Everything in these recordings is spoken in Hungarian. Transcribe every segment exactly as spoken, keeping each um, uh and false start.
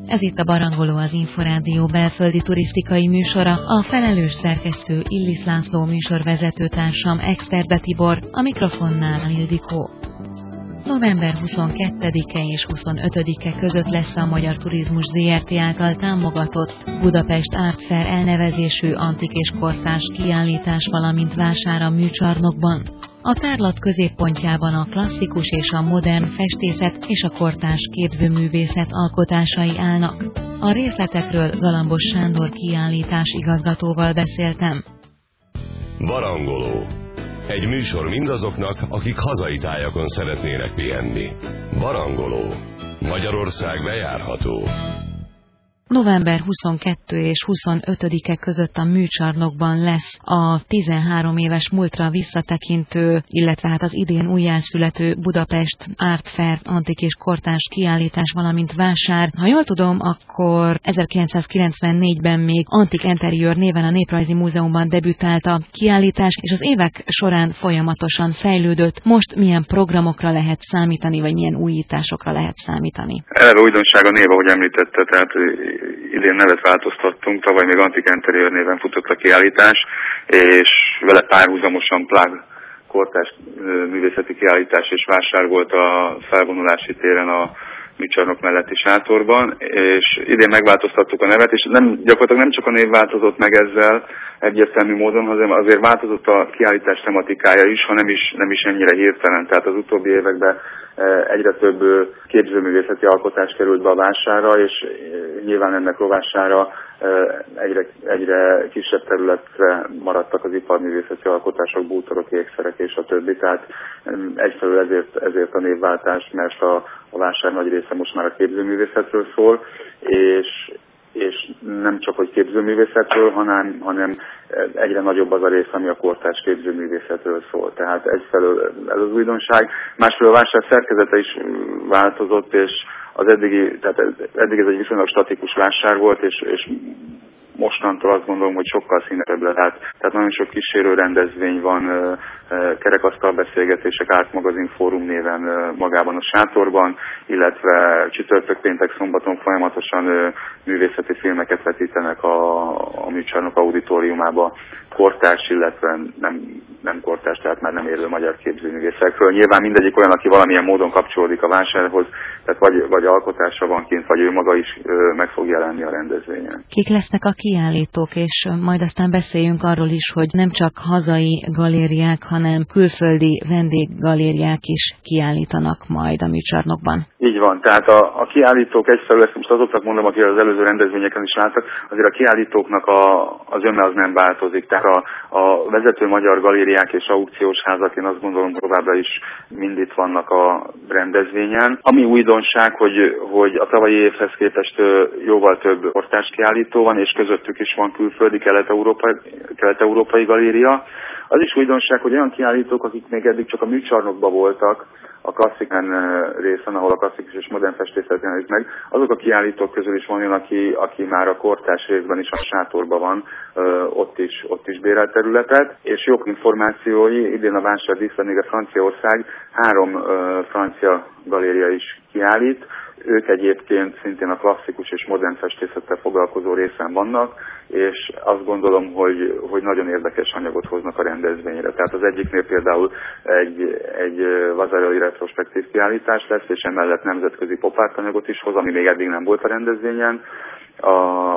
Ez itt a Barangoló, az Inforádió belföldi turisztikai műsora, a felelős szerkesztő Illis László, műsorvezetőtársam Exterde Tibor, a mikrofonnál Ildikó. november huszonkettedike és huszonötödike között lesz a Magyar Turizmus zé er té által támogatott Budapest Art Fair elnevezésű antik és kortárs kiállítás, valamint vásár a műcsarnokban. A tárlat középpontjában a klasszikus és a modern festészet és a kortárs képzőművészet alkotásai állnak. A részletekről Galambos Sándor kiállítás igazgatóval beszéltem. Barangoló. Egy műsor mindazoknak, akik hazai tájakon szeretnének pihenni. Barangoló. Magyarország bejárható. november huszonkettedike és huszonötödike között a műcsarnokban lesz a tizenhárom éves múltra visszatekintő, illetve hát az idén újjászülető Budapest Art Fair antik és kortárs kiállítás, valamint vásár. Ha jól tudom, akkor ezerkilencszázkilencvennégyben még Antik Interiőr néven a Néprajzi Múzeumban debütált a kiállítás, és az évek során folyamatosan fejlődött. Most milyen programokra lehet számítani, vagy milyen újításokra lehet számítani? Eleve újdonság a név, ahogy említette, tehát idén nevet változtattunk, tavaly még Antik Interiőr néven futott a kiállítás, és vele párhuzamosan Plág kortárs művészeti kiállítás és vásár volt a felvonulási téren a műcsarnok melletti sátorban, és idén megváltoztattuk a nevet, és nem, gyakorlatilag nem csak a név változott meg ezzel egyértelmű módon, hanem azért változott a kiállítás tematikája is, ha nem is, nem is ennyire hirtelen. Tehát az utóbbi években egyre több képzőművészeti alkotás került be a vásárra, és nyilván ennek rovására egyre, egyre kisebb területre maradtak az iparművészeti alkotások, bútorok, ékszerek és a többi. Tehát egyfelől ezért, ezért a névváltás, mert a, a vásár nagy része most már a képzőművészetről szól, és és nem csak hogy képzőművészetről, hanem, hanem egyre nagyobb az a rész, ami a kortárs képzőművészetről szól. Tehát egyfelől ez az újdonság, másfelől a vásár szerkezete is változott, és az eddigi, tehát eddig ez egy viszonylag statikus vásár volt, és, és mostantól azt gondolom, hogy sokkal színesebb lett. Tehát, tehát nagyon sok kísérő rendezvény van, kerekasztal beszélgetések, Art Magazin Fórum néven magában a sátorban, illetve csütörtök, péntek, szombaton folyamatosan művészeti filmeket vetítenek a, a műcsarnok auditoriumába, kortárs, illetve nem, nem kortárs, tehát már nem élő magyar képzőművészekről. Nyilván mindegyik olyan, aki valamilyen módon kapcsolódik a vásárhoz, tehát vagy, vagy alkotása van kint, vagy ő maga is meg fog jelenni a rendezvényen. Kik lesznek a kiállítók, és majd aztán beszéljünk arról is, hogy nem csak hazai galériák, hanem külföldi vendéggalériák is kiállítanak majd a műcsarnokban. Így van, tehát a, a kiállítók egyfelől, ezt most azoknak mondom, akik az előző rendezvényeken is láttak, azért a kiállítóknak a, az öme az nem változik. Tehát a, a vezető magyar galériák és aukciós házak, én azt gondolom, továbbra is mind itt vannak a rendezvényen. Ami újdonság, hogy, hogy a tavalyi évhez képest jóval több kortárs kiállító van, és közöttük is van külföldi kelet-európai, kelet-európai galéria. Az is újdonság, hogy olyan kiállítók, akik még eddig csak a műcsarnokban voltak, a klasszikán részen, ahol a klasszikus és modern festészet jelenik meg, azok a kiállítók közül is van olyan, aki, aki már a kortárs részben is a sátorban van, ott is, ott is bérelt területet, és jobb információi, idén a vásár díszben még a Franciaország, három francia galéria is kiállít. Ők egyébként szintén a klasszikus és modern festészettel foglalkozó részen vannak, és azt gondolom, hogy, hogy nagyon érdekes anyagot hoznak a rendezvényre. Tehát az egyiknél például egy, egy Vasarely retrospektív kiállítás lesz, és emellett nemzetközi popárt anyagot is hoz, ami még eddig nem volt a rendezvényen. A,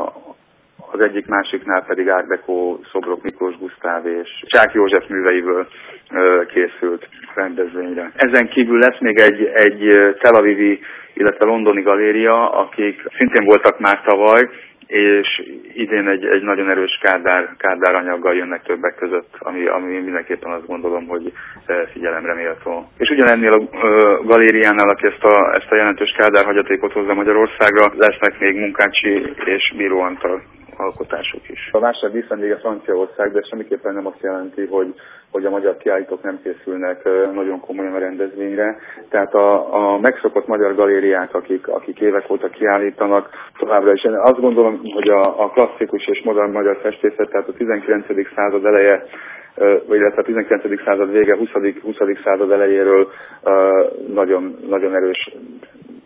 az egyik másiknál pedig Art Deco szobrok Miklós Gusztáv és Csák József műveiből ö, készült rendezvényre. Ezen kívül lesz még egy, egy Tel Avivi, illetve londoni galéria, akik szintén voltak már tavaly, és idén egy, egy nagyon erős kárdár, kárdár anyaggal jönnek többek között, ami, ami mindenképpen azt gondolom, hogy figyelemre méltó. És ugyanennél a galériánál, aki ezt a, ezt a jelentős kárdár hagyatékot hozza Magyarországra, lesznek még Munkácsi és Bíró Antal alkotások is. A vásár díszvendége Franciaország, de semmiképpen nem azt jelenti, hogy, hogy a magyar kiállítók nem készülnek nagyon komolyan a rendezvényre. Tehát a, a megszokott magyar galériák, akik, akik évek óta kiállítanak, továbbra is. Én azt gondolom, hogy a, a klasszikus és modern magyar festészet, tehát a tizenkilencedik század eleje, vagy illetve a tizenkilencedik század vége, huszadik század elejéről nagyon, nagyon erős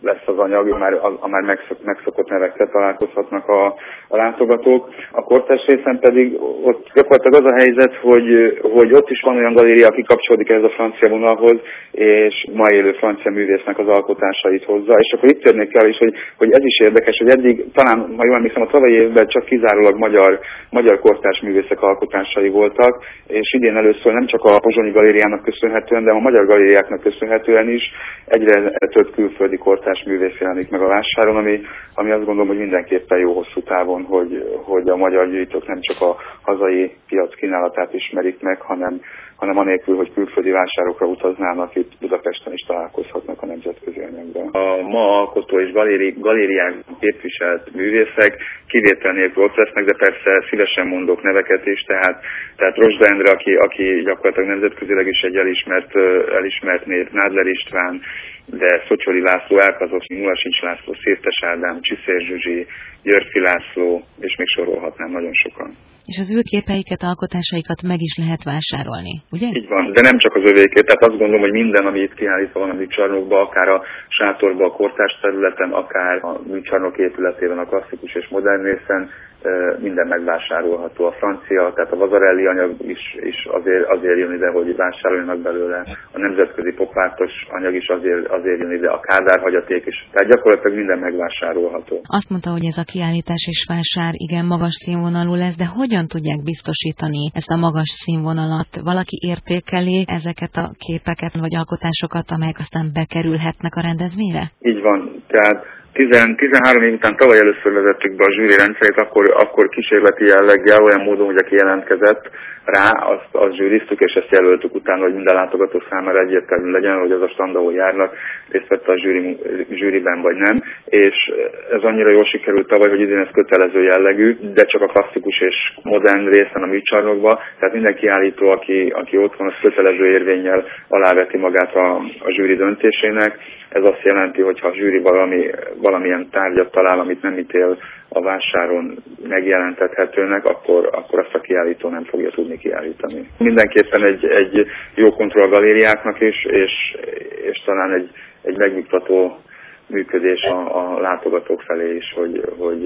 lesz az anyag, már, a, a már megszok, megszokott nevekkel találkozhatnak a, a látogatók. A kortárs részen pedig ott gyakorlatilag az a helyzet, hogy, hogy ott is van olyan galéria, aki kapcsolódik ehhez a francia vonalhoz, és ma élő francia művésznek az alkotásait hozza. És akkor itt törnék el is, hogy, hogy ez is érdekes, hogy eddig talán, ha jól emlékszem, a tavalyi évben csak kizárólag magyar, magyar kortárs művészek alkotásai voltak, és idén először nem csak a Pozsonyi galériának köszönhetően, de a magyar galériáknak köszönhetően is egyre több külföldi kortárs művész jelenik meg a vásáron, ami, ami azt gondolom, hogy mindenképpen jó hosszú távon, hogy, hogy a magyar gyűjtők nem csak a hazai piac kínálatát ismerik meg, hanem, hanem anélkül, hogy külföldi vásárokra utaznának, itt Budapesten is találkozhatnak a nemzetközi anyagban. A ma alkotó és galéri, galériákban képviselt művészek kivétel nélkül ott lesznek, de persze szívesen mondok neveket is, tehát, tehát Rozsda Endre, aki, aki gyakorlatilag nemzetközileg is egy elismert, elismert név, Nádler István, de Szocsori László, Elkazos, Mulasics László, Szirtes Ádám, Csiszér Zsuzsi, Györfi László, és még sorolhatnám nagyon sokan. És az ő képeiket, alkotásaikat meg is lehet vásárolni, ugye? Így van, de nem csak az övékét, tehát azt gondolom, hogy minden, ami itt kiállítva van a műcsarnokban, akár a sátorban, a kortárs területen, akár a műcsarnok épületében, a klasszikus és modern részen, minden megvásárolható. A francia, tehát a Vasarely anyag is, is azért, azért jön ide, hogy vásároljanak belőle. A nemzetközi popártos anyag is azért, azért jön ide, a Kádár hagyaték is. Tehát gyakorlatilag minden megvásárolható. Azt mondta, hogy ez a kiállítás és vásár igen magas színvonalú lesz, de hogyan tudják biztosítani ezt a magas színvonalat? Valaki értékeli ezeket a képeket vagy alkotásokat, amelyek aztán bekerülhetnek a rendezvényre? Így van. Tehát tizenhárom év után tavaly először vezettük be a zsűri rendszerét, akkor, akkor kísérleti jelleggel, olyan módon, hogy aki jelentkezett rá, azt, azt zsűriztük, és ezt jelöltük utána, hogy minden látogató számára egyértelmű legyen, hogy az a stand, ahol járnak, részt vett a zsűri, zsűriben vagy nem. És ez annyira jól sikerült tavaly, hogy idén ez kötelező jellegű, de csak a klasszikus és modern részen a műcsarnokban. Tehát minden kiállító, aki, aki ott van, az kötelező érvénnyel aláveti magát a, a zsűri döntésének. Ez azt jelenti, hogy ha a zsűri valami, valamilyen tárgyat talál, amit nem ítél a vásáron megjelentethetőnek, akkor, akkor azt a kiállító nem fogja tudni kiállítani. Mindenképpen egy, egy jó kontroll galériáknak is, és, és talán egy, egy megnyugtató működés a, a látogatók felé is, hogy, hogy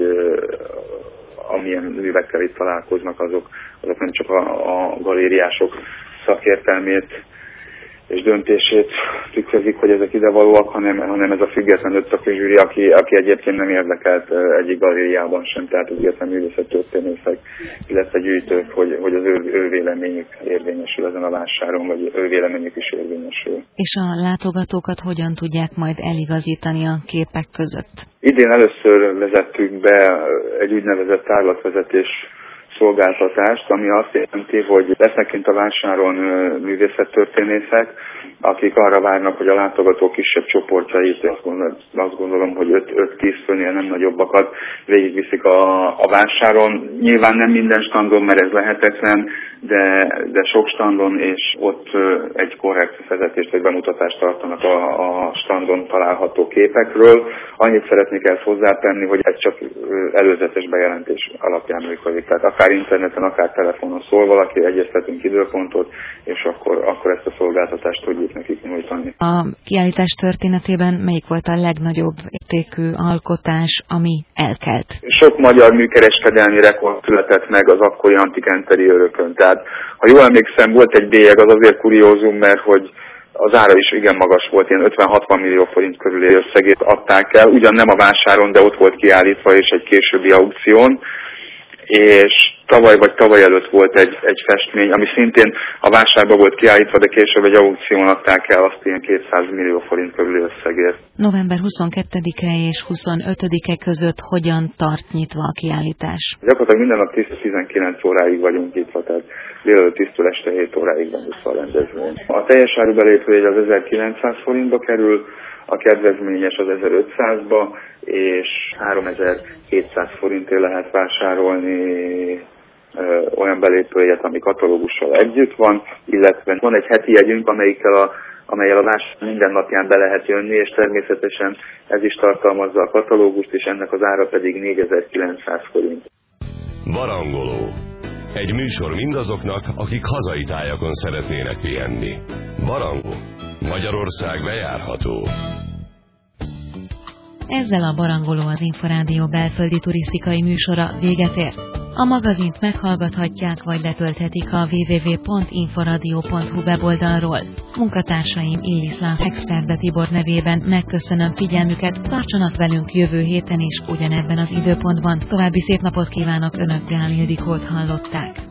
amilyen művekkel itt találkoznak, azok, azok nem csak a, a galériások szakértelmét és döntését tükrözik, hogy ezek ide valóak, hanem, hanem ez a független öt szakmai zsűri, aki, aki egyébként nem érdekelt egyik galériában sem, tehát az független művészettörténészek, illetve gyűjtők, hogy, hogy az ő, ő véleményük érvényesül ezen a vásáron, vagy ő véleményük is érvényesül. És a látogatókat hogyan tudják majd eligazítani a képek között? Idén először vezettük be egy úgynevezett tárlatvezetés szolgáltatást, ami azt jelenti, hogy lesznek kint a vásáron művészettörténészek, akik arra várnak, hogy a látogatók kisebb csoportjait, azt gondolom, azt gondolom hogy öt-tíz főnél nem nagyobbakat végigviszik a, a vásáron. Nyilván nem minden standon, mert ez lehetetlen, de, de sok standon, és ott egy korrekt vezetést vagy bemutatást tartanak a, a standon található képekről. Annyit szeretnék ezt hozzátenni, hogy ez csak előzetes bejelentés alapján működik. Tehát akár interneten, akár telefonon szól valaki, egyeztetünk időpontot, és akkor, akkor ezt a szolgáltatást tudjuk nekik nyújtani. A kiállítás történetében melyik volt a legnagyobb értékű alkotás, ami elkelt? Sok magyar műkereskedelmi rekord született meg az akkori antik enteriőrökön. Tehát, ha jól emlékszem, volt egy bélyeg, az azért kuriózum, mert hogy az ára is igen magas volt, ilyen ötven-hatvan millió forint körüli összegét adták el, ugyan nem a vásáron, de ott volt kiállítva, és egy későbbi aukción, és tavaly vagy tavaly előtt volt egy, egy festmény, ami szintén a vásárban volt kiállítva, de később egy aukción adták el azt ilyen kétszáz millió forint körüli összegért. november huszonkettedike és huszonötödike között hogyan tart nyitva a kiállítás? Gyakorlatilag minden nap tíztől tizenkilenc óráig vagyunk nyitva, tehát délelőtt tíztől este hét óráig van nyitva a rendezvény. A teljes áru belépőjegy az ezerkilencszáz forintba kerül, a kedvezményes az ezerötszázba, és háromezer-hétszáz forintért lehet vásárolni ö, olyan belépőjegyet, ami katalógussal együtt van, illetve van egy heti jegyünk, amelyikkel a, amelyel a vásár minden napján be lehet jönni, és természetesen ez is tartalmazza a katalógust, és ennek az ára pedig négyezer-kilencszáz forint. Barangoló. Egy műsor mindazoknak, akik hazai tájakon szeretnének pihenni. Barangoló. Magyarország bejárható. Ezzel a Barangoló az Inforádió belföldi turisztikai műsora véget ért. A magazint meghallgathatják vagy letölthetik a double-u double-u double-u pont inforadio pont hu weboldalról. Munkatársaim Illis László, Exterde Tibor nevében megköszönöm figyelmüket, tartsanak velünk jövő héten is ugyanebben az időpontban. További szép napot kívánok, Önök Gál Ildikót hallották.